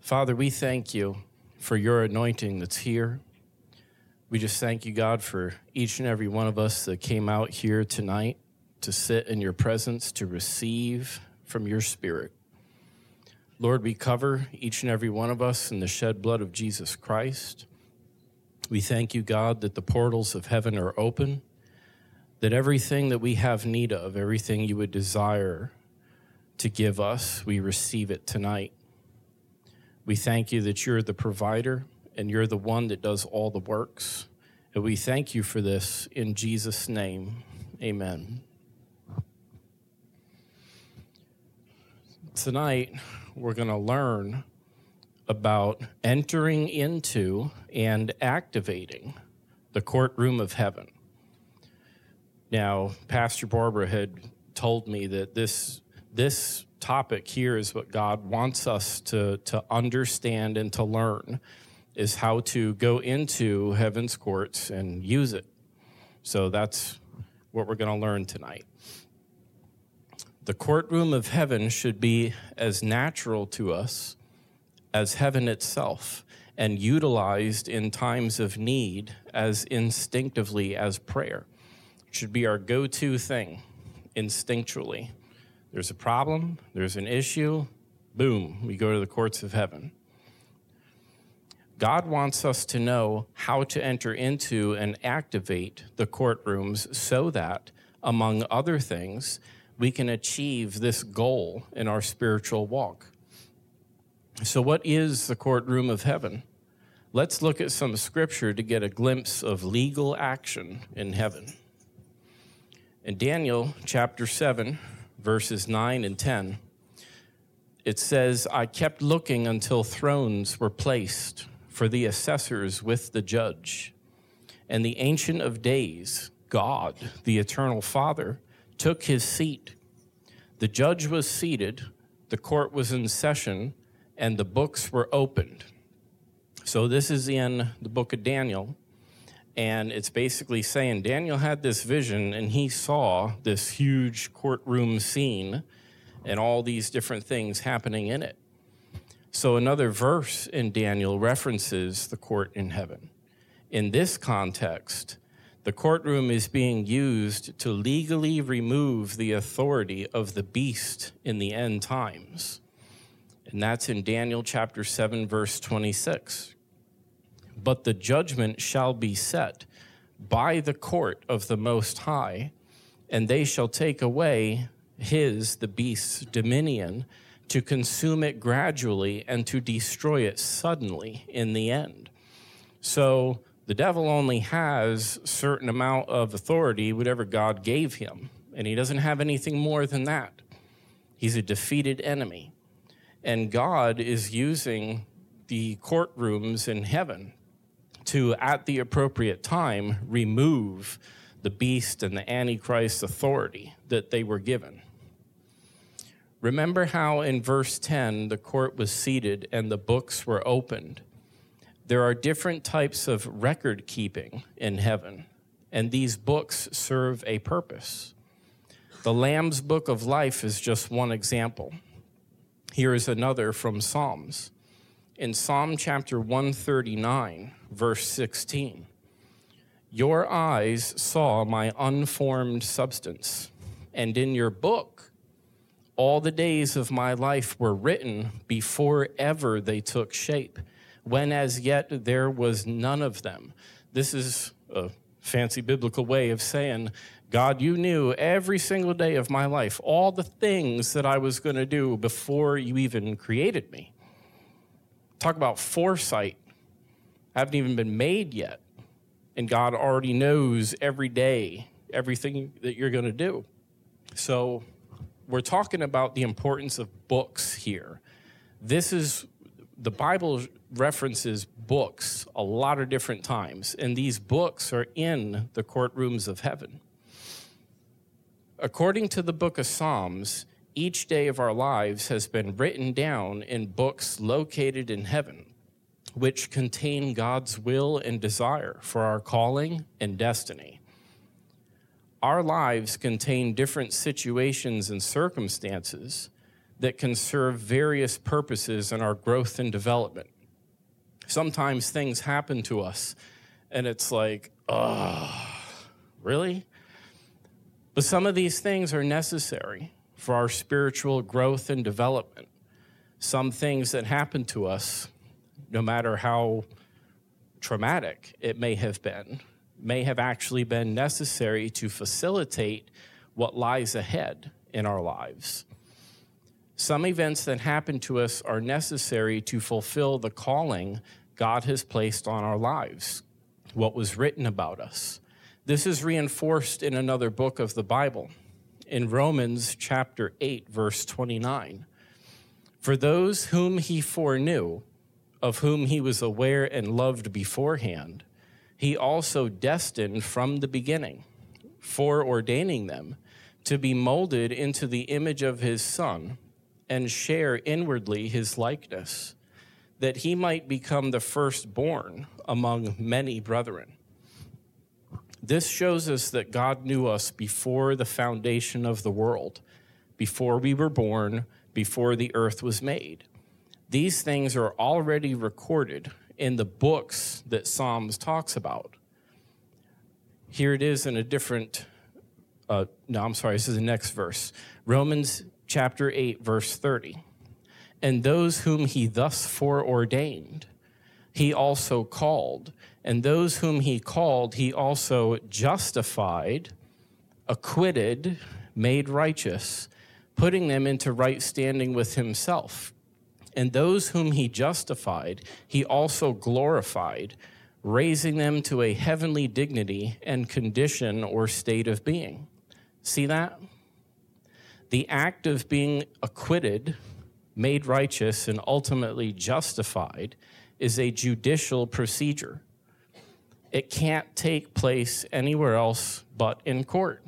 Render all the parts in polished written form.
Father, we thank you for your anointing that's here. We just thank you, God, for each and every one of us that came out here tonight to sit in your presence, to receive from your Spirit. Lord, we cover each and every one of us in the shed blood of Jesus Christ. We thank you, God, that the portals of heaven are open, that everything that we have need of, everything you would desire to give us, we receive it tonight. We thank you that you're the provider and you're the one that does all the works. And we thank you for this in Jesus' name. Amen. Tonight, we're going to learn about entering into and activating the courtroom of heaven. Now, Pastor Barbara had told me that this topic here is what God wants us to understand and to learn, is how to go into heaven's courts and use it. So that's what we're going to learn tonight. The courtroom of heaven should be as natural to us as heaven itself, and utilized in times of need as instinctively as prayer. It should be our go-to thing, instinctually. There's a problem, there's an issue, boom, we go to the courts of heaven. God wants us to know how to enter into and activate the courtrooms so that, among other things, we can achieve this goal in our spiritual walk. So what is the courtroom of heaven? Let's look at some scripture to get a glimpse of legal action in heaven. In Daniel chapter 7, verses 9 and 10, it says, "I kept looking until thrones were placed for the assessors with the judge. And the Ancient of Days, God, the Eternal Father, took his seat. The judge was seated, the court was in session, and the books were opened." So this is in the book of Daniel. And it's basically saying Daniel had this vision and he saw this huge courtroom scene and all these different things happening in it. So another verse in Daniel references the court in heaven. In this context, the courtroom is being used to legally remove the authority of the beast in the end times. And that's in Daniel chapter 7, verse 26. "But the judgment shall be set by the court of the Most High, and they shall take away the beast's dominion, to consume it gradually and to destroy it suddenly in the end." So the devil only has a certain amount of authority, whatever God gave him, and he doesn't have anything more than that. He's a defeated enemy. And God is using the courtrooms in heaven to, at the appropriate time, remove the beast and the Antichrist authority that they were given. Remember how in verse 10, the court was seated and the books were opened. There are different types of record keeping in heaven, and these books serve a purpose. The Lamb's Book of Life is just one example. Here is another from Psalms. In Psalm chapter 139, verse 16, "Your eyes saw my unformed substance, and in your book all the days of my life were written before ever they took shape, when as yet there was none of them." This is a fancy biblical way of saying, God, you knew every single day of my life, all the things that I was going to do before you even created me. Talk about foresight. I haven't even been made yet. And God already knows every day, everything that you're going to do. So we're talking about the importance of books here. The Bible references books a lot of different times, and these books are in the courtrooms of heaven. According to the book of Psalms, each day of our lives has been written down in books located in heaven, which contain God's will and desire for our calling and destiny. Our lives contain different situations and circumstances that can serve various purposes in our growth and development. Sometimes things happen to us, and it's like, oh, really? But some of these things are necessary for our spiritual growth and development. Some things that happen to us, no matter how traumatic it may have been, may have actually been necessary to facilitate what lies ahead in our lives. Some events that happen to us are necessary to fulfill the calling God has placed on our lives, what was written about us. This is reinforced in another book of the Bible, in Romans chapter 8, verse 29. For those whom he foreknew, of whom he was aware and loved beforehand, he also destined from the beginning, foreordaining them to be molded into the image of his Son and share inwardly his likeness, that he might become the firstborn among many brethren. This shows us that God knew us before the foundation of the world, before we were born, before the earth was made. These things are already recorded in the books that Psalms talks about. Here it is in a different, this is the next verse. Romans chapter 8, verse 30. And those whom he thus foreordained, he also called. And those whom he called, he also justified, acquitted, made righteous, putting them into right standing with himself. And those whom he justified, he also glorified, raising them to a heavenly dignity and condition or state of being. See that? The act of being acquitted, made righteous, and ultimately justified is a judicial procedure. It can't take place anywhere else but in court.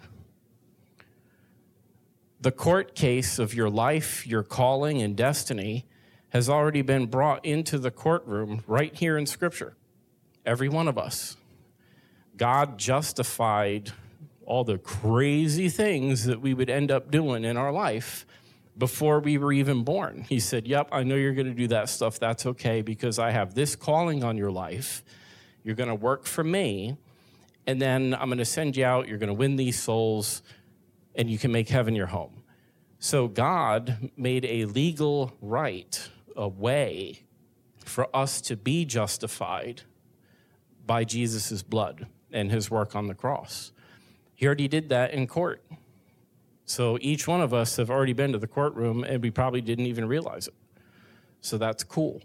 The court case of your life, your calling, and destiny has already been brought into the courtroom right here in Scripture. Every one of us. God justified all the crazy things that we would end up doing in our life before we were even born. He said, yep, I know you're going to do that stuff. That's okay, because I have this calling on your life. You're going to work for me, and then I'm going to send you out. You're going to win these souls, and you can make heaven your home. So God made a legal right, a way for us to be justified by Jesus' blood and his work on the cross. He already did that in court. So each one of us have already been to the courtroom, and we probably didn't even realize it. So that's cool.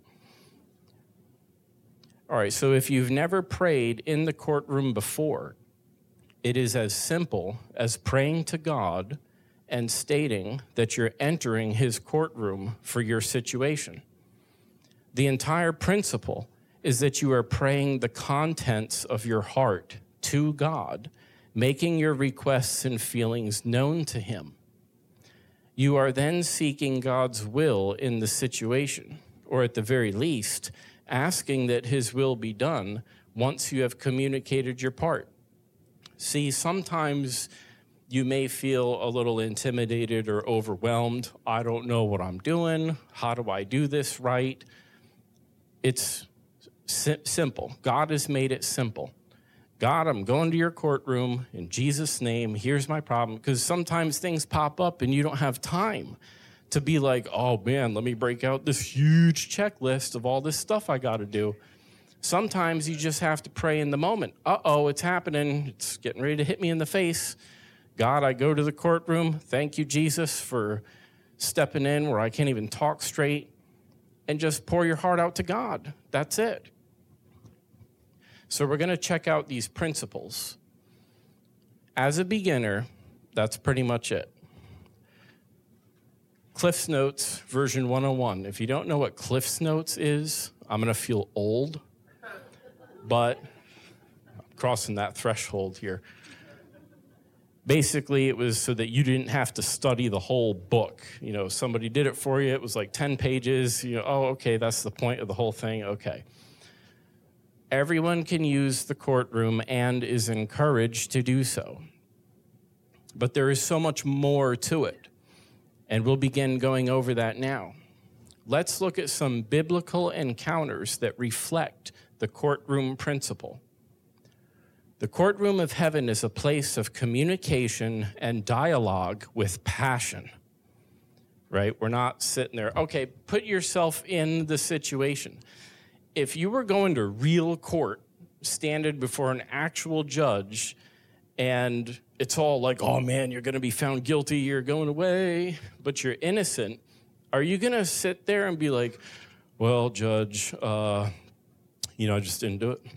All right, so if you've never prayed in the courtroom before, it is as simple as praying to God and stating that you're entering his courtroom for your situation. The entire principle is that you are praying the contents of your heart to God, making your requests and feelings known to him. You are then seeking God's will in the situation, or at the very least, asking that his will be done once you have communicated your part. See, sometimes you may feel a little intimidated or overwhelmed. I don't know what I'm doing. How do I do this right? It's simple. God has made it simple. God, I'm going to your courtroom in Jesus' name. Here's my problem. Because sometimes things pop up and you don't have time to be like, oh man, let me break out this huge checklist of all this stuff I got to do. Sometimes you just have to pray in the moment. Uh-oh, it's happening. It's getting ready to hit me in the face. God, I go to the courtroom. Thank you, Jesus, for stepping in where I can't even talk straight. And just pour your heart out to God. That's it. So we're going to check out these principles. As a beginner, that's pretty much it. Cliff's Notes, version 101. If you don't know what Cliff's Notes is, I'm going to feel old, but I'm crossing that threshold here. Basically, it was so that you didn't have to study the whole book. You know, somebody did it for you. It was like 10 pages. You know, oh, okay, that's the point of the whole thing. Okay. Everyone can use the courtroom and is encouraged to do so. But there is so much more to it. And we'll begin going over that now. Let's look at some biblical encounters that reflect the courtroom principle. The courtroom of heaven is a place of communication and dialogue with passion, right? We're not sitting there, okay, put yourself in the situation. If you were going to real court, standing before an actual judge, and it's all like, oh man, you're going to be found guilty, you're going away, but you're innocent, are you going to sit there and be like, well, judge, I just didn't do it?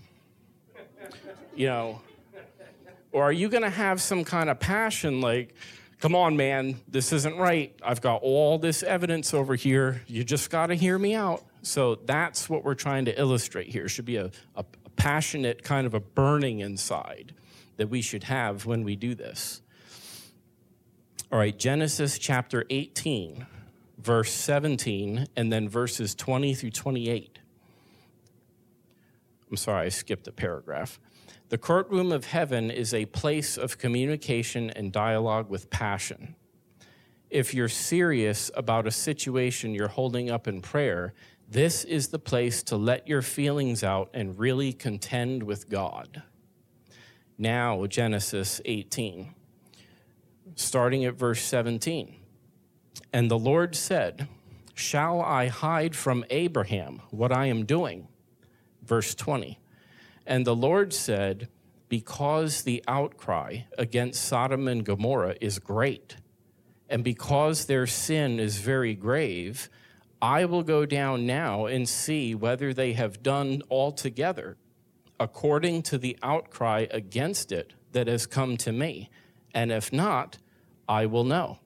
Or are you going to have some kind of passion like, come on, man, this isn't right. I've got all this evidence over here. You just got to hear me out. So that's what we're trying to illustrate here. It should be a passionate kind of a burning inside that we should have when we do this. All right, Genesis chapter 18, verse 17, and then verses 20 through 28. I'm sorry, I skipped a paragraph. The courtroom of heaven is a place of communication and dialogue with passion. If you're serious about a situation you're holding up in prayer, this is the place to let your feelings out and really contend with God. Now, Genesis 18, starting at verse 17. And the Lord said, shall I hide from Abraham what I am doing? Verse 20. And the Lord said, because the outcry against Sodom and Gomorrah is great, and because their sin is very grave, I will go down now and see whether they have done altogether according to the outcry against it that has come to me. And if not, I will know.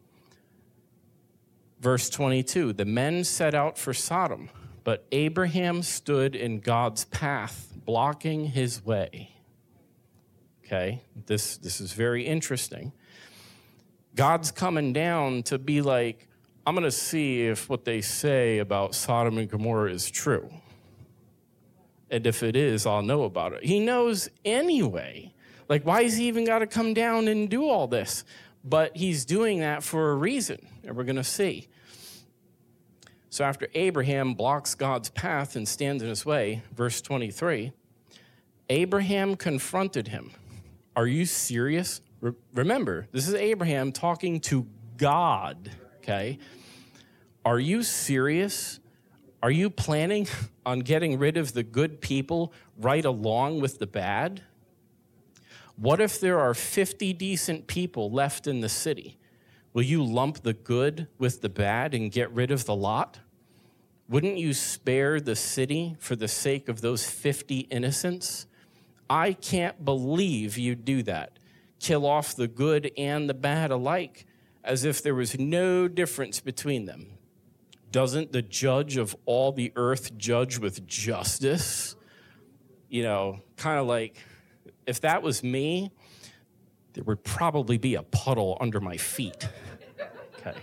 Verse 22, the men set out for Sodom, but Abraham stood in God's path, blocking his way. Okay, this is very interesting. God's coming down to be like, I'm going to see if what they say about Sodom and Gomorrah is true. And if it is, I'll know about it. He knows anyway. Like, why has he even got to come down and do all this? But he's doing that for a reason, and we're going to see. So after Abraham blocks God's path and stands in his way, verse 23, Abraham confronted him. Are you serious? Remember, this is Abraham talking to God, okay? Are you serious? Are you planning on getting rid of the good people right along with the bad? What if there are 50 decent people left in the city? Will you lump the good with the bad and get rid of the lot? Wouldn't you spare the city for the sake of those 50 innocents? I can't believe you'd do that. Kill off the good and the bad alike, as if there was no difference between them. Doesn't the judge of all the earth judge with justice? Kind of like, if that was me, there would probably be a puddle under my feet. Okay.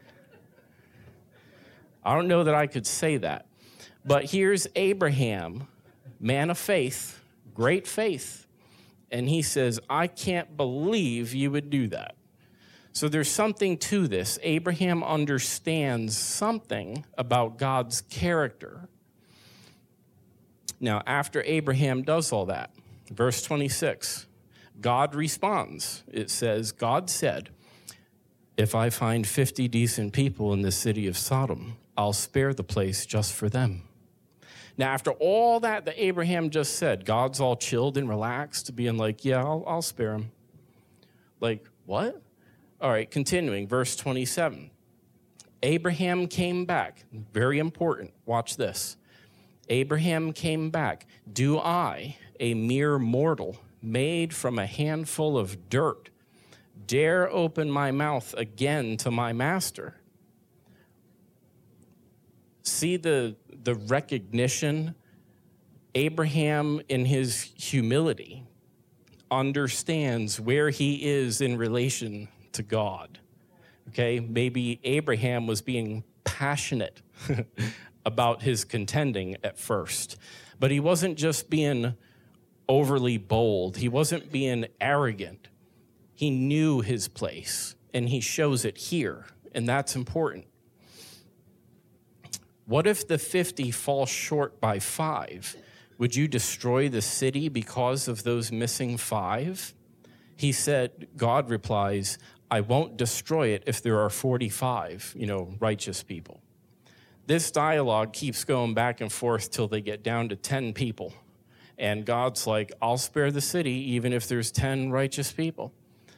I don't know that I could say that. But here's Abraham, man of faith, great faith. And he says, I can't believe you would do that. So there's something to this. Abraham understands something about God's character. Now, after Abraham does all that, verse 26, God responds. It says, God said, if I find 50 decent people in the city of Sodom, I'll spare the place just for them. Now, after all that Abraham just said, God's all chilled and relaxed, being like, yeah, I'll spare him. Like, what? All right, continuing, verse 27. Abraham came back. Very important. Watch this. Abraham came back. Do I, a mere mortal, made from a handful of dirt, dare open my mouth again to my master? See the recognition. Abraham, in his humility, understands where he is in relation to God. Okay, maybe Abraham was being passionate about his contending at first, but he wasn't just being overly bold. He wasn't being arrogant. He knew his place, and he shows it here and that's important. What if the 50 fall short by 5? Would you destroy the city because of those missing 5? He said, God replies, I won't destroy it if there are 45, righteous people. This dialogue keeps going back and forth till they get down to 10 people. And God's like, I'll spare the city even if there's 10 righteous people.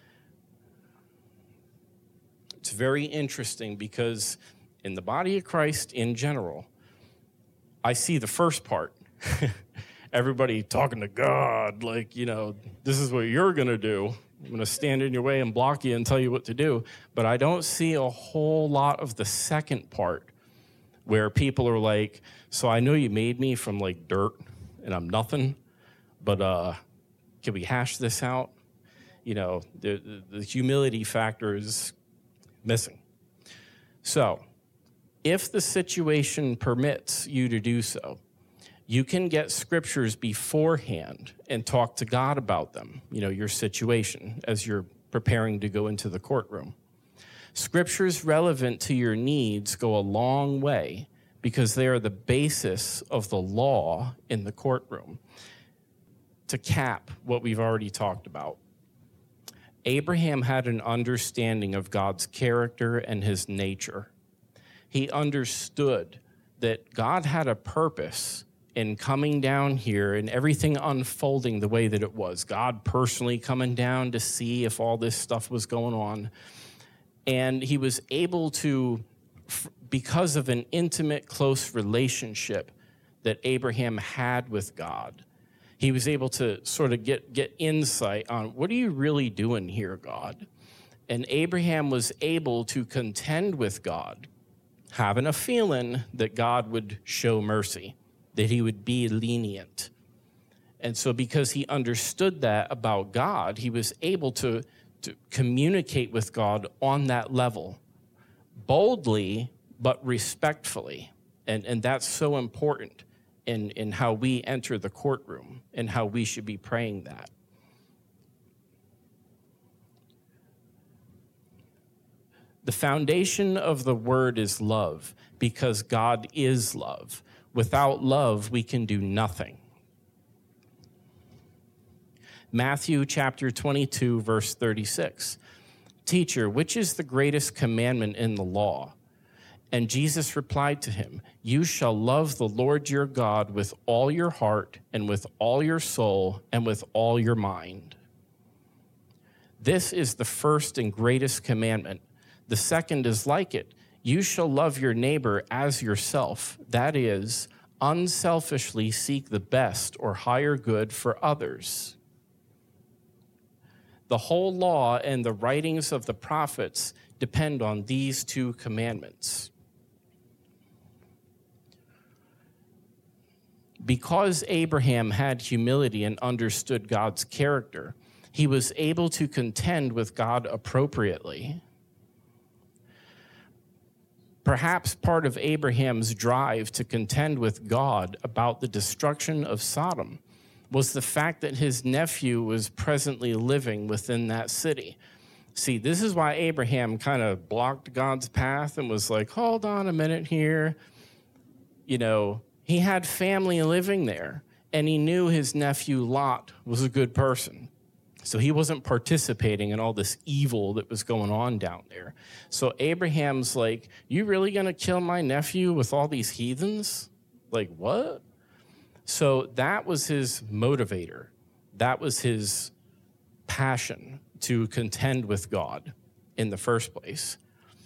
It's very interesting because in the body of Christ in general, I see the first part. Everybody talking to God, like, this is what you're going to do. I'm going to stand in your way and block you and tell you what to do. But I don't see a whole lot of the second part where people are like, so I know you made me from like dirt and I'm nothing, but can we hash this out? The humility factor is missing. So if the situation permits you to do so, you can get scriptures beforehand and talk to God about them, your situation as you're preparing to go into the courtroom. Scriptures relevant to your needs go a long way because they are the basis of the law in the courtroom. To cap what we've already talked about, Abraham had an understanding of God's character and his nature. He understood that God had a purpose in coming down here and everything unfolding the way that it was. God personally coming down to see if all this stuff was going on. And he was able to, because of an intimate, close relationship that Abraham had with God, he was able to sort of get insight on, what are you really doing here, God? And Abraham was able to contend with God, having a feeling that God would show mercy, that he would be lenient. And so because he understood that about God, he was able to communicate with God on that level, boldly but respectfully. And that's so important in how we enter the courtroom and how we should be praying that. The foundation of the word is love, because God is love. Without love, we can do nothing. Matthew chapter 22, verse 36. Teacher, which is the greatest commandment in the law? And Jesus replied to him, you shall love the Lord your God with all your heart and with all your soul and with all your mind. This is the first and greatest commandment. The second is like it. You shall love your neighbor as yourself. That is, unselfishly seek the best or higher good for others. The whole law and the writings of the prophets depend on these two commandments. Because Abraham had humility and understood God's character, he was able to contend with God appropriately. Perhaps part of Abraham's drive to contend with God about the destruction of Sodom was the fact that his nephew was presently living within that city. See, this is why Abraham kind of blocked God's path and was like, hold on a minute here. He had family living there, and he knew his nephew Lot was a good person. So he wasn't participating in all this evil that was going on down there. So Abraham's like, you really going to kill my nephew with all these heathens? Like, what? So that was his motivator. That was his passion to contend with God in the first place.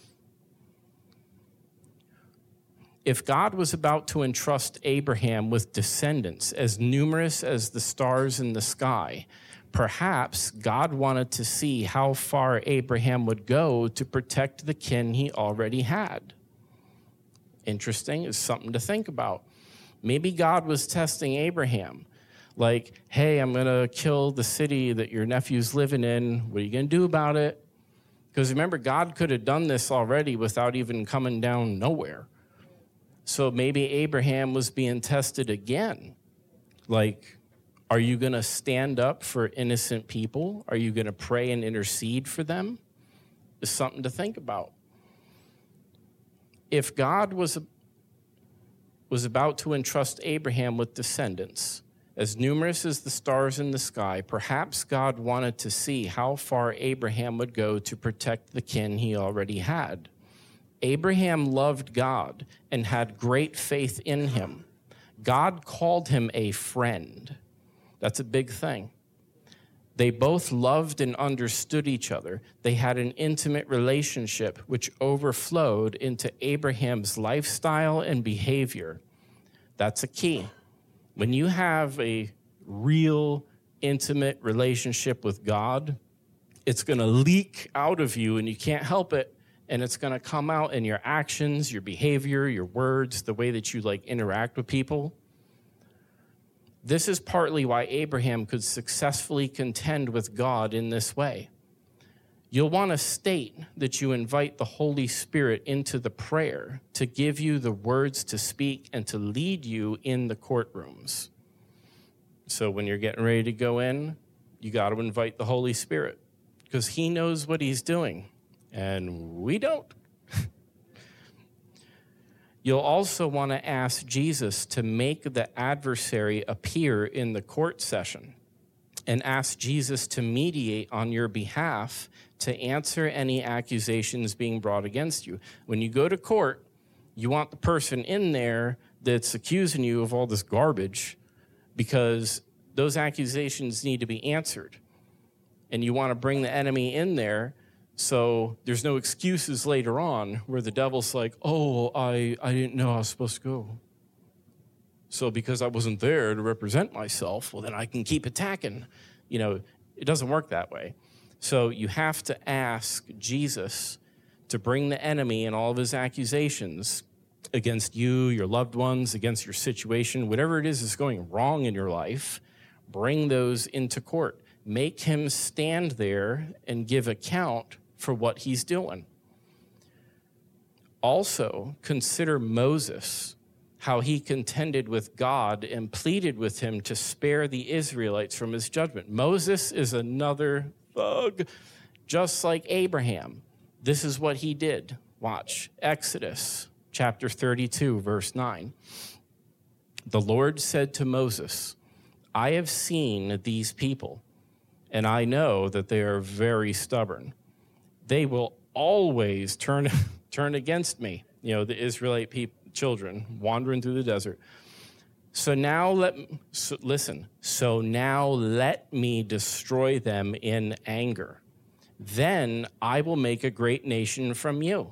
If God was about to entrust Abraham with descendants as numerous as the stars in the sky, perhaps God wanted to see how far Abraham would go to protect the kin he already had. Interesting, it's something to think about. Maybe God was testing Abraham. Like, hey, I'm going to kill the city that your nephew's living in. What are you going to do about it? Because remember, God could have done this already without even coming down nowhere. So maybe Abraham was being tested again. Like, are you going to stand up for innocent people? Are you going to pray and intercede for them? It's something to think about. If God was about to entrust Abraham with descendants as numerous as the stars in the sky, perhaps God wanted to see how far Abraham would go to protect the kin he already had. Abraham loved God and had great faith in him. God called him a friend. That's a big thing. They both loved and understood each other. They had an intimate relationship which overflowed into Abraham's lifestyle and behavior. That's a key. When you have a real intimate relationship with God, it's going to leak out of you and you can't help it. And it's going to come out in your actions, your behavior, your words, the way that you interact with people. This is partly why Abraham could successfully contend with God in this way. You'll want to state that you invite the Holy Spirit into the prayer to give you the words to speak and to lead you in the courtrooms. So when you're getting ready to go in, you got to invite the Holy Spirit because he knows what he's doing. And we don't. You'll also want to ask Jesus to make the adversary appear in the court session and ask Jesus to mediate on your behalf to answer any accusations being brought against you. When you go to court, you want the person in there that's accusing you of all this garbage because those accusations need to be answered. And you want to bring the enemy in there so there's no excuses later on where the devil's like, oh, I didn't know I was supposed to go. So because I wasn't there to represent myself, well, then I can keep attacking. It doesn't work that way. So you have to ask Jesus to bring the enemy and all of his accusations against you, your loved ones, against your situation, whatever it is that's going wrong in your life, bring those into court. Make him stand there and give account for what he's doing. Also, consider Moses, how he contended with God and pleaded with him to spare the Israelites from his judgment. Moses is another thug, just like Abraham. This is what he did. Watch, Exodus chapter 32, verse 9. The Lord said to Moses, I have seen these people, and I know that they are very stubborn. They will always turn against me. The Israelite children wandering through the desert. So now let me destroy them in anger. Then I will make a great nation from you.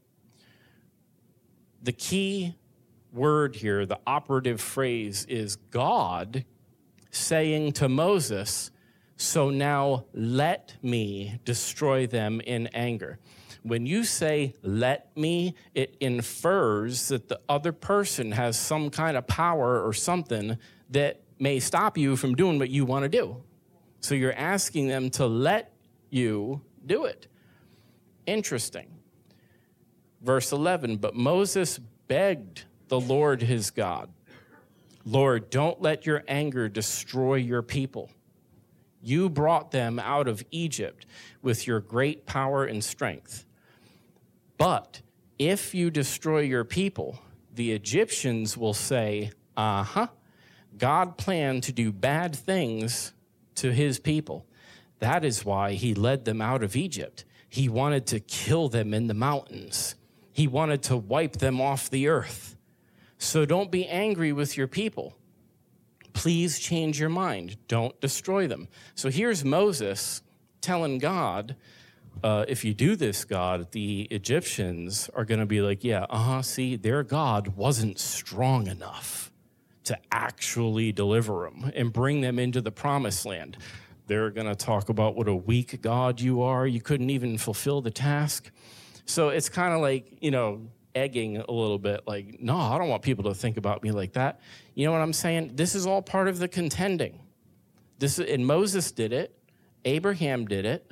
The key word here, the operative phrase, is God saying to Moses, so now let me destroy them in anger. When you say, let me, it infers that the other person has some kind of power or something that may stop you from doing what you want to do. So you're asking them to let you do it. Interesting. Verse 11, but Moses begged the Lord his God, Lord, don't let your anger destroy your people. You brought them out of Egypt with your great power and strength. But if you destroy your people, the Egyptians will say, God planned to do bad things to his people. That is why he led them out of Egypt. He wanted to kill them in the mountains. He wanted to wipe them off the earth. So don't be angry with your people. Please change your mind. Don't destroy them. So here's Moses telling God, if you do this, God, the Egyptians are going to be like, see, their God wasn't strong enough to actually deliver them and bring them into the promised land. They're going to talk about what a weak God you are. You couldn't even fulfill the task. So it's kind of like, egging a little bit, like, no, I don't want people to think about me like that. You know what I'm saying? This is all part of the contending. And Moses did it. Abraham did it.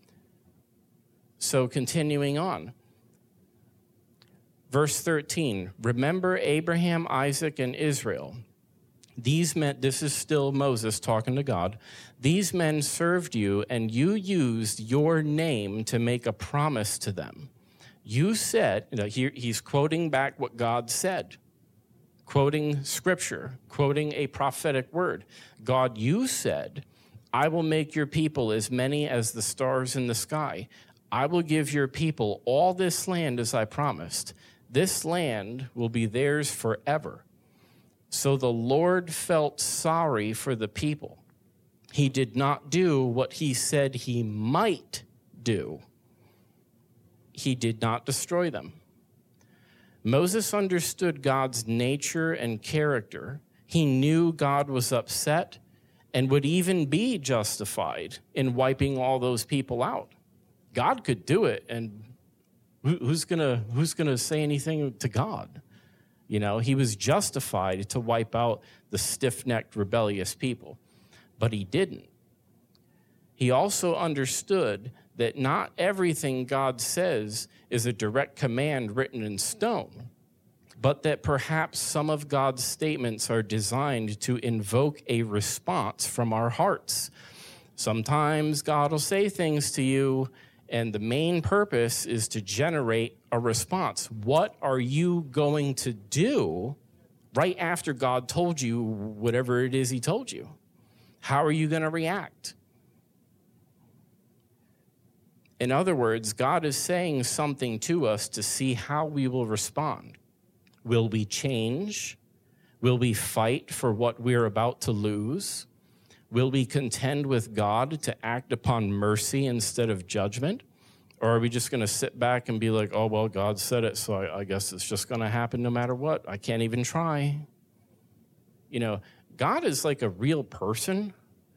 So continuing on. Verse 13, remember Abraham, Isaac, and Israel. These men, this is still Moses talking to God. These men served you, and you used your name to make a promise to them. You said, he's quoting back what God said, quoting scripture, quoting a prophetic word. God, you said, I will make your people as many as the stars in the sky. I will give your people all this land as I promised. This land will be theirs forever. So the Lord felt sorry for the people. He did not do what he said he might do. He did not destroy them. Moses understood God's nature and character. He knew God was upset and would even be justified in wiping all those people out. God could do it, and who's gonna say anything to God? He was justified to wipe out the stiff-necked, rebellious people, but he didn't. He also understood that not everything God says is a direct command written in stone, but that perhaps some of God's statements are designed to invoke a response from our hearts. Sometimes God will say things to you, and the main purpose is to generate a response. What are you going to do right after God told you whatever it is he told you? How are you going to react? In other words, God is saying something to us to see how we will respond. Will we change? Will we fight for what we're about to lose? Will we contend with God to act upon mercy instead of judgment? Or are we just going to sit back and be like, oh, well, God said it, so I guess it's just going to happen no matter what. I can't even try. God is like a real person.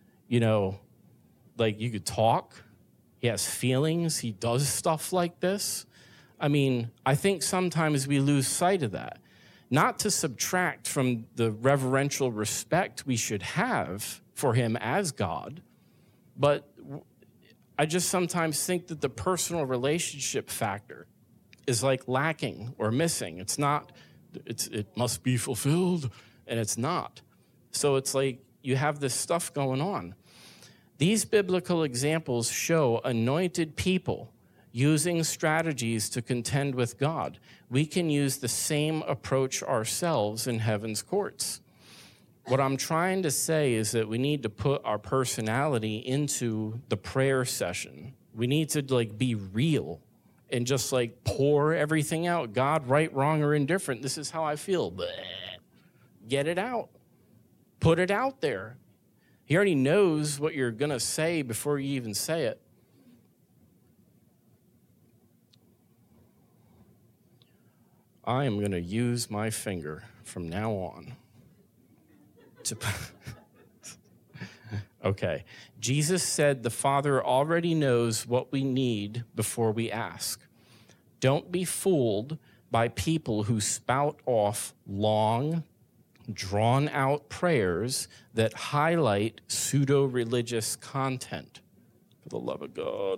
Like you could talk. He has feelings. He does stuff like this. I think sometimes we lose sight of that. Not to subtract from the reverential respect we should have for him as God, but I just sometimes think that the personal relationship factor is like lacking or missing. It must be fulfilled, and it's not. So it's like you have this stuff going on. These biblical examples show anointed people using strategies to contend with God. We can use the same approach ourselves in heaven's courts. What I'm trying to say is that we need to put our personality into the prayer session. We need to be real and just pour everything out. God, right, wrong, or indifferent. This is how I feel. Bleh. Get it out. Put it out there. He already knows what you're going to say before you even say it. I am going to use my finger from now on. Okay. Jesus said the Father already knows what we need before we ask. Don't be fooled by people who spout off long, drawn-out prayers that highlight pseudo-religious content. For the love of God.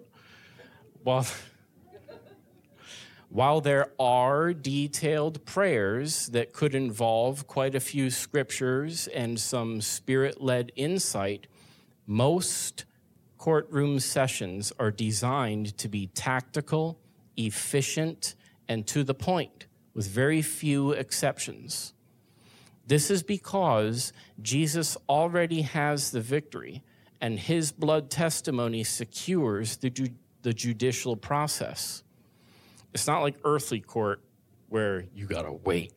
While there are detailed prayers that could involve quite a few scriptures and some spirit-led insight, most courtroom sessions are designed to be tactical, efficient, and to the point, with very few exceptions. This is because Jesus already has the victory, and his blood testimony secures the judicial process. It's not like earthly court where you got to wait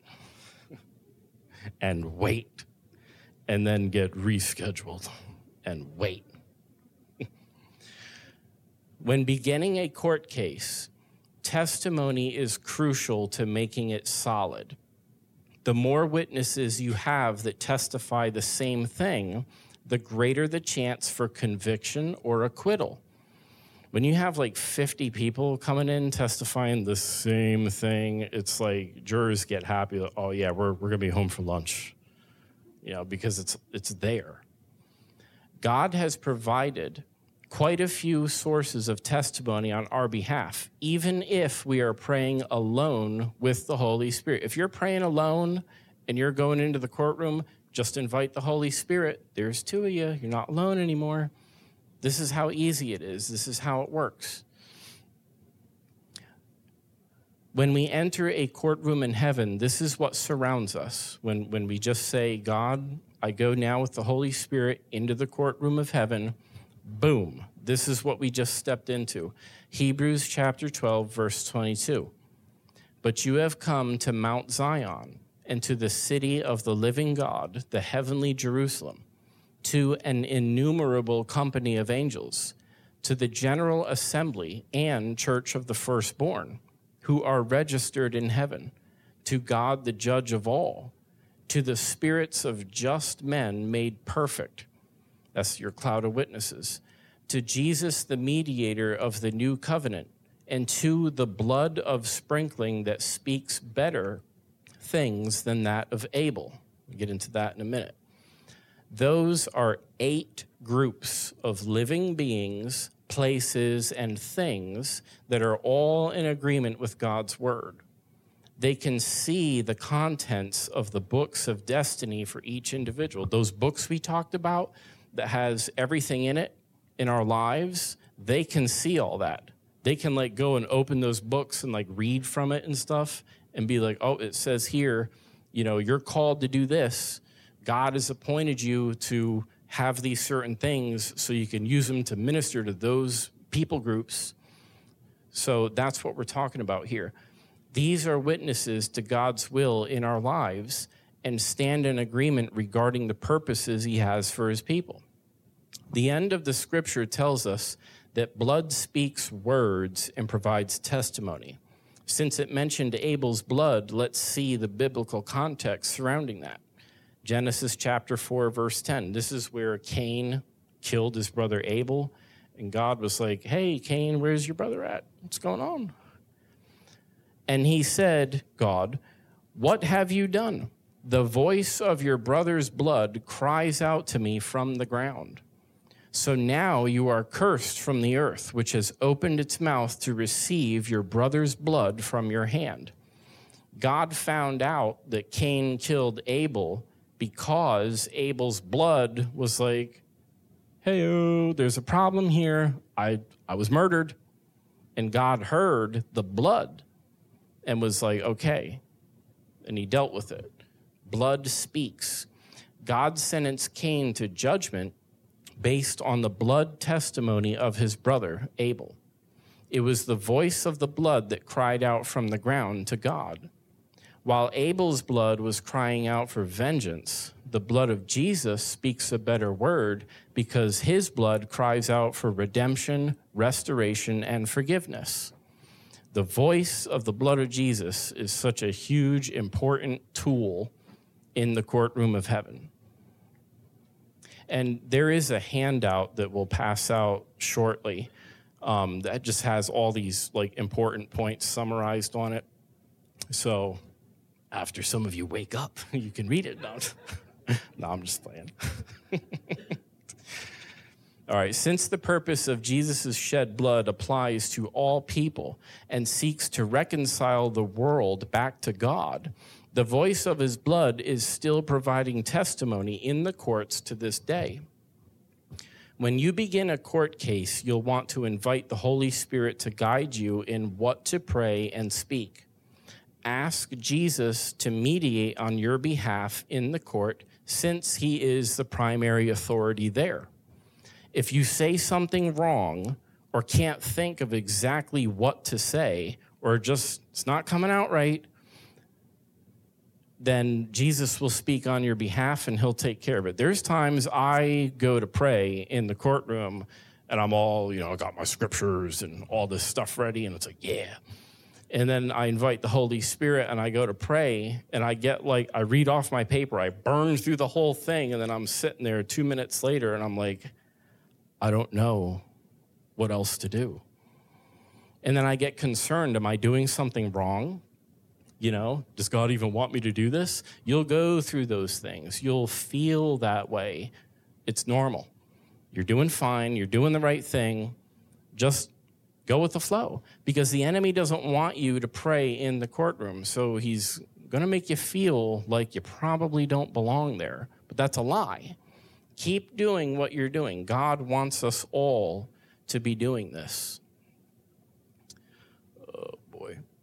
and wait and then get rescheduled and wait. When beginning a court case, testimony is crucial to making it solid. The more witnesses you have that testify the same thing, the greater the chance for conviction or acquittal. When you have 50 people coming in testifying the same thing, it's like jurors get happy. Oh yeah, we're gonna be home for lunch, because it's there. God has provided quite a few sources of testimony on our behalf, even if we are praying alone with the Holy Spirit. If you're praying alone and you're going into the courtroom, just invite the Holy Spirit. There's two of you. You're not alone anymore. This is how easy it is. This is how it works. When we enter a courtroom in heaven, this is what surrounds us. When we just say, God, I go now with the Holy Spirit into the courtroom of heaven, boom, this is what we just stepped into. Hebrews chapter 12, verse 22. But you have come to Mount Zion and to the city of the living God, the heavenly Jerusalem, to an innumerable company of angels, to the general assembly and church of the firstborn, who are registered in heaven, to God the judge of all, to the spirits of just men made perfect. That's your cloud of witnesses. To Jesus, the mediator of the new covenant, and to the blood of sprinkling that speaks better things than that of Abel. We'll get into that in a minute. Those are 8 groups of living beings, places, and things that are all in agreement with God's word. They can see the contents of the books of destiny for each individual. Those books we talked about that has everything in it in our lives, they can see all that. They can go and open those books and read from it and stuff and be like, oh, it says here, you're called to do this. God has appointed you to have these certain things so you can use them to minister to those people groups. So that's what we're talking about here. These are witnesses to God's will in our lives and stand in agreement regarding the purposes he has for his people. The end of the scripture tells us that blood speaks words and provides testimony. Since it mentioned Abel's blood, let's see the biblical context surrounding that. Genesis chapter 4, verse 10. This is where Cain killed his brother Abel, and God was like, hey, Cain, where's your brother at? What's going on? And he said, God, what have you done? The voice of your brother's blood cries out to me from the ground. So now you are cursed from the earth, which has opened its mouth to receive your brother's blood from your hand. God found out that Cain killed Abel because Abel's blood was like, hey, there's a problem here. I was murdered. And God heard the blood and was like, okay. And he dealt with it. Blood speaks. God sentenced Cain to judgment based on the blood testimony of his brother, Abel. It was the voice of the blood that cried out from the ground to God. While Abel's blood was crying out for vengeance, the blood of Jesus speaks a better word because his blood cries out for redemption, restoration, and forgiveness. The voice of the blood of Jesus is such a huge, important tool in the courtroom of heaven. And there is a handout that we'll pass out shortly that just has all these important points summarized on it. So after some of you wake up, you can read it. No, I'm just playing. All right, since the purpose of Jesus' shed blood applies to all people and seeks to reconcile the world back to God, the voice of his blood is still providing testimony in the courts to this day. When you begin a court case, you'll want to invite the Holy Spirit to guide you in what to pray and speak. Ask Jesus to mediate on your behalf in the court, since he is the primary authority there. If you say something wrong or can't think of exactly what to say, or just it's not coming out right, then Jesus will speak on your behalf and he'll take care of it. There's times I go to pray in the courtroom and I'm all, I got my scriptures and all this stuff ready, and it's like, yeah. And then I invite the Holy Spirit and I go to pray and I get I read off my paper, I burn through the whole thing, and then I'm sitting there 2 minutes later and I'm like, I don't know what else to do. And then I get concerned, am I doing something wrong? Does God even want me to do this? You'll go through those things. You'll feel that way. It's normal. You're doing fine. You're doing the right thing. Just go with the flow, because the enemy doesn't want you to pray in the courtroom. So he's going to make you feel like you probably don't belong there. But that's a lie. Keep doing what you're doing. God wants us all to be doing this. Oh, boy.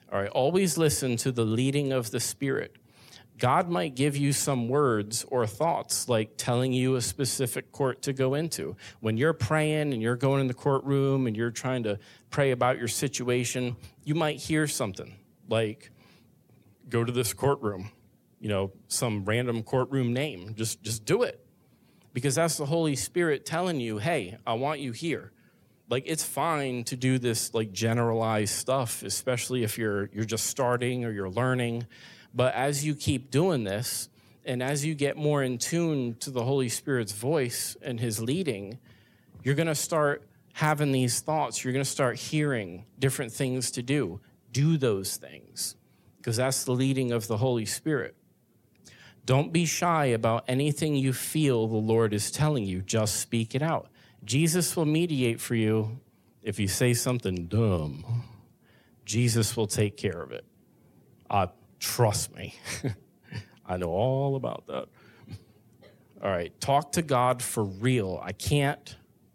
All right, always listen to the leading of the Spirit. God might give you some words or thoughts, like telling you a specific court to go into. When you're praying and you're going in the courtroom and you're trying to pray about your situation, you might hear something like, go to this courtroom, some random courtroom name. Just do it, because that's the Holy Spirit telling you, hey, I want you here. Like, it's fine to do this like generalized stuff, especially if you're just starting or you're learning. But as you keep doing this, and as you get more in tune to the Holy Spirit's voice and his leading, you're going to start having these thoughts. You're going to start hearing different things to do. Do those things, because that's the leading of the Holy Spirit. Don't be shy about anything you feel the Lord is telling you. Just speak it out. Jesus will mediate for you. If you say something dumb, Jesus will take care of it. Trust me. I know all about that. All right, talk to God for real. I can't,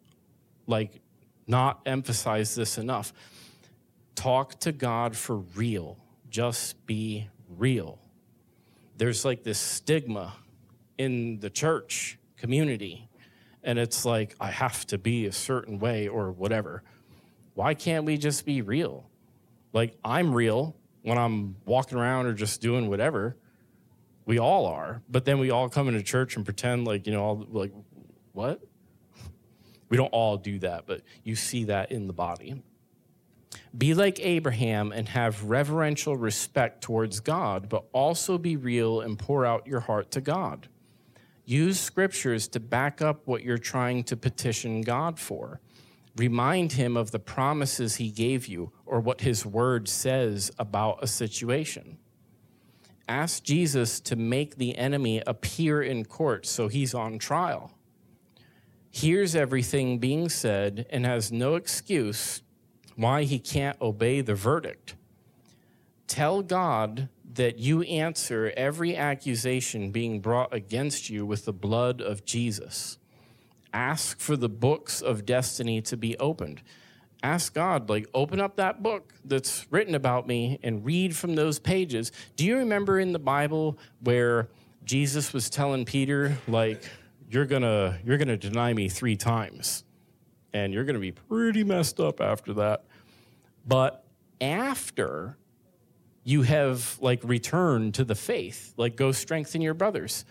not emphasize this enough. Talk to God for real. Just be real. There's this stigma in the church community, and it's like, I have to be a certain way or whatever. Why can't we just be real? I'm real when I'm walking around or just doing whatever. We all are. But then we all come into church and pretend what? We don't all do that, but you see that in the body. Be like Abraham and have reverential respect towards God, but also be real and pour out your heart to God. Use scriptures to back up what you're trying to petition God for. Remind him of the promises he gave you or what his word says about a situation. Ask Jesus to make the enemy appear in court so he's on trial. Hears everything being said and has no excuse why he can't obey the verdict. Tell God that you answer every accusation being brought against you with the blood of Jesus. Ask for the books of destiny to be opened. Ask God, open up that book that's written about me and read from those pages. Do you remember in the Bible where Jesus was telling Peter, you're gonna deny me 3 times, and you're gonna be pretty messed up after that. But after you have returned to the faith, go strengthen your brothers.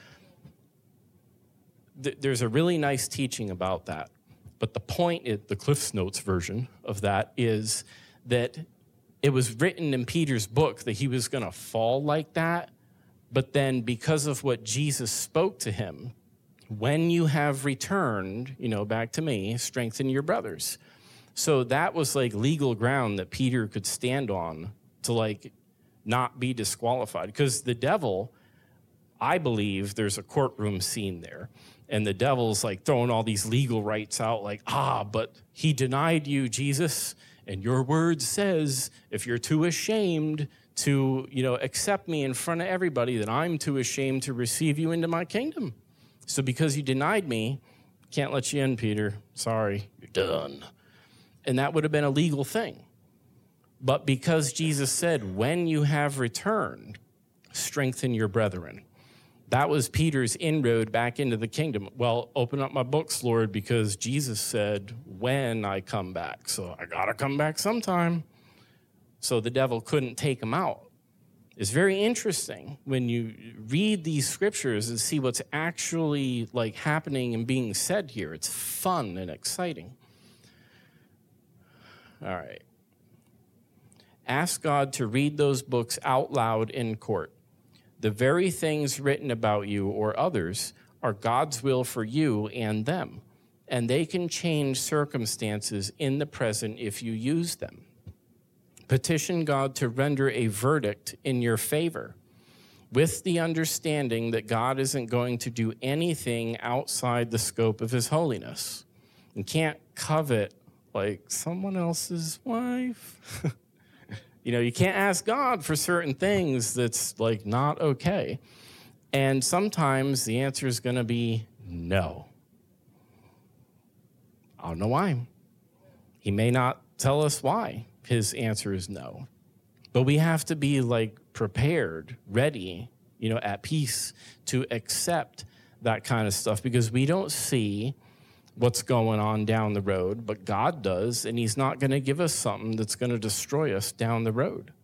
There's a really nice teaching about that. But the point is, the Cliff's Notes version of that is that it was written in Peter's book that he was going to fall like that. But then because of what Jesus spoke to him, when you have returned, back to me, strengthen your brothers. So that was legal ground that Peter could stand on to not be disqualified. Because the devil, I believe there's a courtroom scene there. And the devil's throwing all these legal rights out but he denied you, Jesus. And your word says if you're too ashamed to, accept me in front of everybody, then I'm too ashamed to receive you into my kingdom. So because you denied me, can't let you in, Peter. Sorry, you're done. And that would have been a legal thing. But because Jesus said, when you have returned, strengthen your brethren. That was Peter's inroad back into the kingdom. Well, open up my books, Lord, because Jesus said, when I come back. So I got to come back sometime. So the devil couldn't take him out. It's very interesting when you read these scriptures and see what's actually happening and being said here. It's fun and exciting. All right. Ask God to read those books out loud in court. The very things written about you or others are God's will for you and them, and they can change circumstances in the present if you use them. Petition God to render a verdict in your favor, with the understanding that God isn't going to do anything outside the scope of his holiness. You can't covet someone else's wife. You can't ask God for certain things that's not okay. And sometimes the answer is going to be no. I don't know why. He may not tell us why his answer is no. But we have to be like prepared, ready, at peace to accept that kind of stuff, because we don't see what's going on down the road, but God does, and he's not going to give us something that's going to destroy us down the road.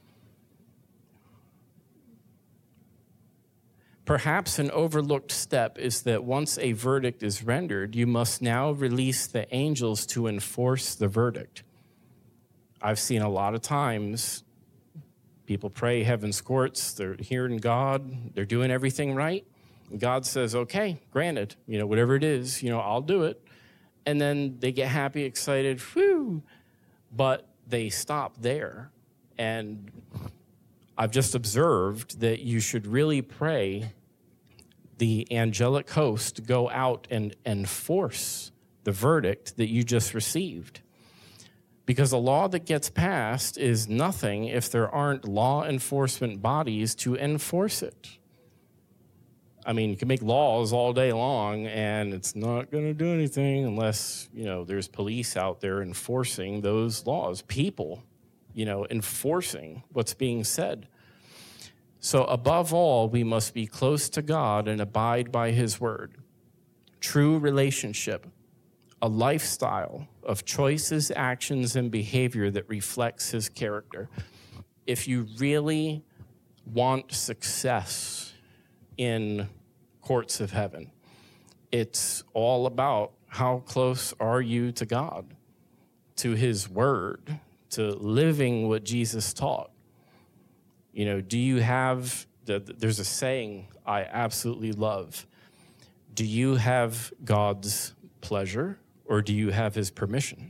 Perhaps an overlooked step is that once a verdict is rendered, you must now release the angels to enforce the verdict. I've seen a lot of times people pray heaven's courts, they're hearing God, they're doing everything right. And God says, okay, granted, whatever it is, I'll do it. And then they get happy, excited, whew, but they stop there. And I've just observed that you should really pray the angelic host go out and enforce the verdict that you just received. Because a law that gets passed is nothing if there aren't law enforcement bodies to enforce it. I mean, you can make laws all day long, and it's not going to do anything unless, there's police out there enforcing those laws. People, enforcing what's being said. So above all, we must be close to God and abide by his word. True relationship, a lifestyle of choices, actions, and behavior that reflects his character. If you really want success in courts of heaven, it's all about how close are you to God, to his word, to living what Jesus taught. Do you have, there's a saying I absolutely love. Do you have God's pleasure or do you have his permission?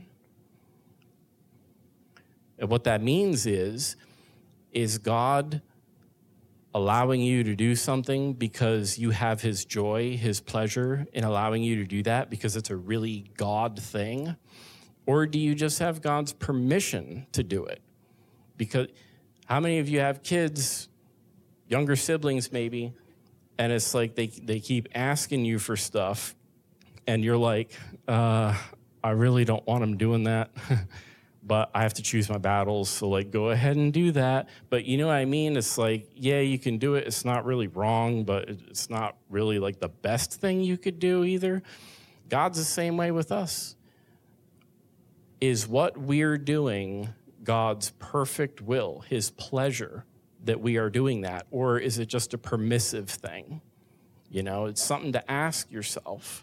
And what that means is God allowing you to do something because you have his joy, his pleasure in allowing you to do that because it's a really God thing? Or do you just have God's permission to do it? Because how many of you have kids, younger siblings maybe, and it's like they keep asking you for stuff, and you're like, I really don't want them doing that, but I have to choose my battles, so go ahead and do that. But you know what I mean? It's like, yeah, you can do it. It's not really wrong, but it's not really the best thing you could do either. God's the same way with us. Is what we're doing God's perfect will, his pleasure that we are doing that? Or is it just a permissive thing? It's something to ask yourself.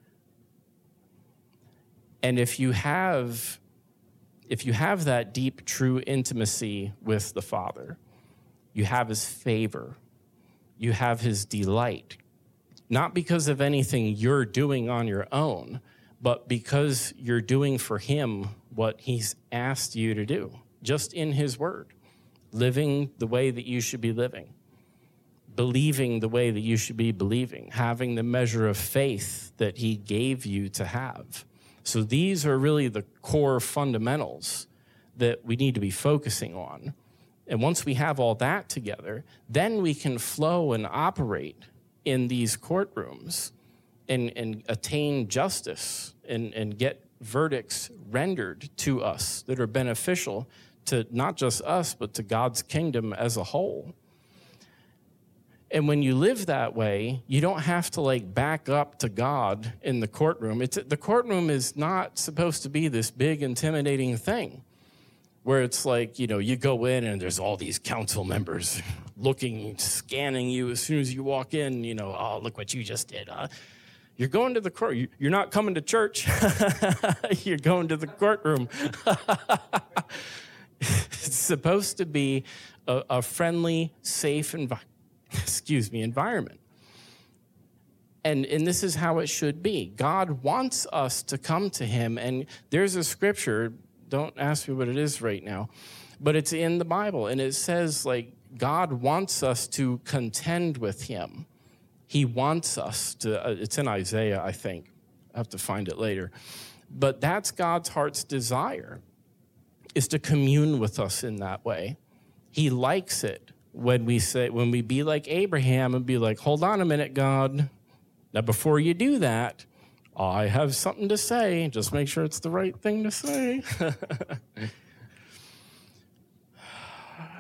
And if you have that deep, true intimacy with the Father, you have his favor, you have his delight, not because of anything you're doing on your own, but because you're doing for him what he's asked you to do, just in his word, living the way that you should be living, believing the way that you should be believing, having the measure of faith that he gave you to have. So these are really the core fundamentals that we need to be focusing on. And once we have all that together, then we can flow and operate in these courtrooms and attain justice and get verdicts rendered to us that are beneficial to not just us, but to God's kingdom as a whole. And when you live that way, you don't have to back up to God in the courtroom. The courtroom is not supposed to be this big, intimidating thing where it's you go in and there's all these council members looking, scanning you as soon as you walk in, oh, look what you just did. You're going to the court. You're not coming to church. You're going to the courtroom. It's supposed to be a friendly, safe environment. And this is how it should be. God wants us to come to him. And there's a scripture, don't ask me what it is right now, but it's in the Bible. And it says, God wants us to contend with him. He wants us to, it's in Isaiah, I think. I have to find it later. But that's God's heart's desire, is to commune with us in that way. He likes it when we be like Abraham and be like, hold on a minute, God. Now, before you do that, I have something to say. Just make sure it's the right thing to say.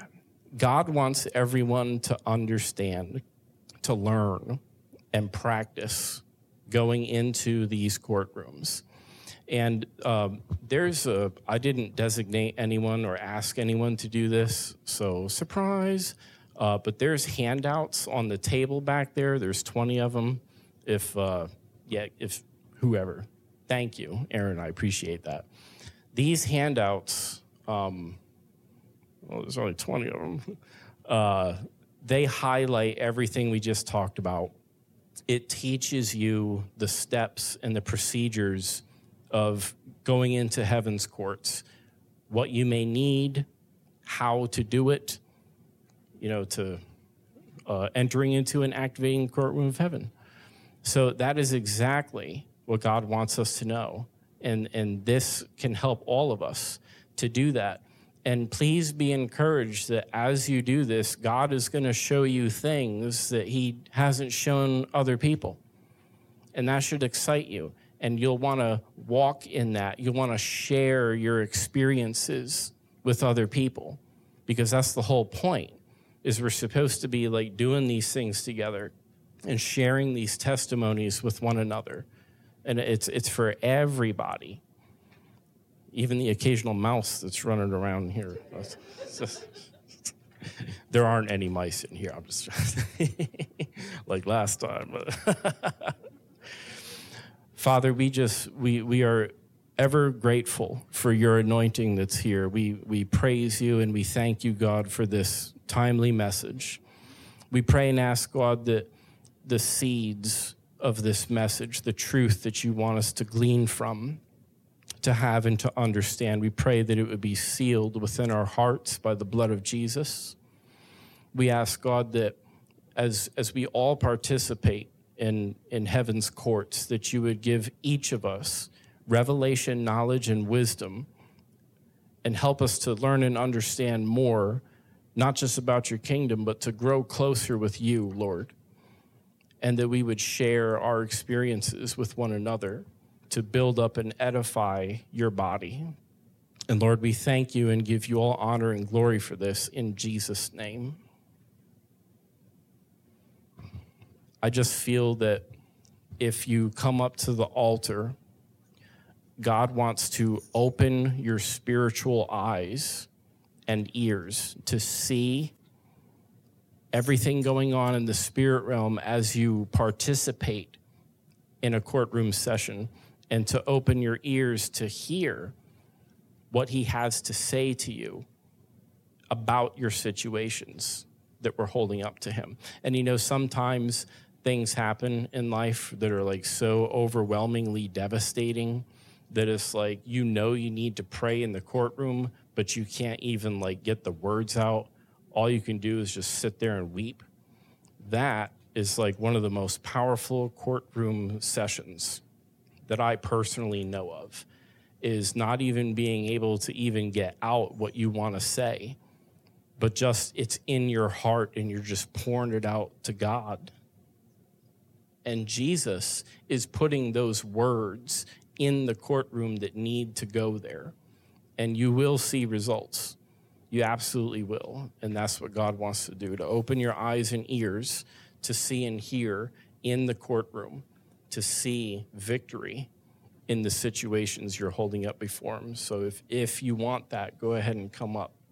God wants everyone to understand, to learn, and practice going into these courtrooms. And I didn't designate anyone or ask anyone to do this, so surprise. But there's handouts on the table back there. There's 20 of them. If whoever. Thank you, Aaron. I appreciate that. These handouts, there's only 20 of them. They highlight everything we just talked about. It teaches you the steps and the procedures of going into heaven's courts, what you may need, how to do it, to entering into and activating the courtroom of heaven. So that is exactly what God wants us to know. And this can help all of us to do that. And please be encouraged that as you do this, God is going to show you things that he hasn't shown other people. And that should excite you. And you'll want to walk in that. You'll want to share your experiences with other people, because that's the whole point, is we're supposed to be like doing these things together and sharing these testimonies with one another. And it's for everybody. Even the occasional mouse that's running around here. There aren't any mice in here. I'm just like last time. Father, we are ever grateful for your anointing that's here. We praise you and we thank you, God, for this timely message. We pray and ask, God, that the seeds of this message, the truth that you want us to glean from, to have and to understand, we pray that it would be sealed within our hearts by the blood of Jesus. We ask, God, that as we all participate in heaven's courts, that you would give each of us revelation, knowledge, and wisdom, and help us to learn and understand more, not just about your kingdom, but to grow closer with you, Lord, and that we would share our experiences with one another to build up and edify your body. And Lord, we thank you and give you all honor and glory for this in Jesus' name. I just feel that if you come up to the altar, God wants to open your spiritual eyes and ears to see everything going on in the spirit realm as you participate in a courtroom session, and to open your ears to hear what he has to say to you about your situations that we're holding up to him. And sometimes things happen in life that are like so overwhelmingly devastating that it's like, you need to pray in the courtroom, but you can't even get the words out. All you can do is just sit there and weep. That is one of the most powerful courtroom sessions that I personally know of, is not even being able to even get out what you want to say, but just it's in your heart and you're just pouring it out to God. And Jesus is putting those words in the courtroom that need to go there. And you will see results. You absolutely will. And that's what God wants to do, to open your eyes and ears to see and hear in the courtroom, to see victory in the situations you're holding up before him. So if you want that, go ahead and come up.